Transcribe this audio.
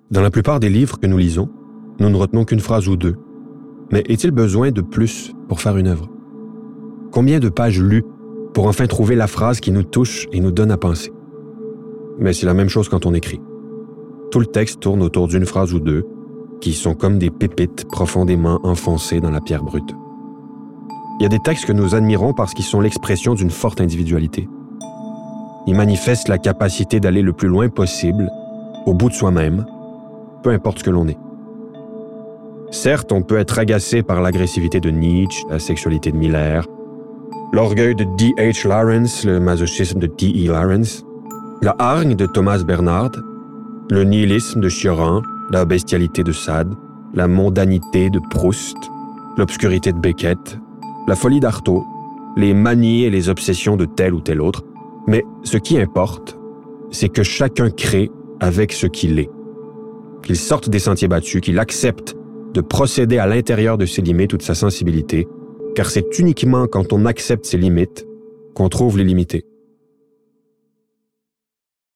Dans la plupart des livres que nous lisons, nous ne retenons qu'une phrase ou deux. Mais est-il besoin de plus pour faire une œuvre? Combien de pages lues pour enfin trouver la phrase qui nous touche et nous donne à penser? Mais c'est la même chose quand on écrit. Tout le texte tourne autour d'une phrase ou deux qui sont comme des pépites profondément enfoncées dans la pierre brute. Il y a des textes que nous admirons parce qu'ils sont l'expression d'une forte individualité. Ils manifestent la capacité d'aller le plus loin possible, au bout de soi-même, peu importe ce que l'on est. Certes, on peut être agacé par l'agressivité de Nietzsche, la sexualité de Miller, l'orgueil de D.H. Lawrence, le masochisme de T.E. Lawrence, la hargne de Thomas Bernhard, le nihilisme de Cioran, la bestialité de Sade, la mondanité de Proust, l'obscurité de Beckett, la folie d'Artaud, les manies et les obsessions de tel ou tel autre. Mais ce qui importe, c'est que chacun crée avec ce qu'il est. Qu'il sorte des sentiers battus, qu'il accepte de procéder à l'intérieur de ses limites ou de sa sensibilité, car c'est uniquement quand on accepte ses limites qu'on trouve les limités.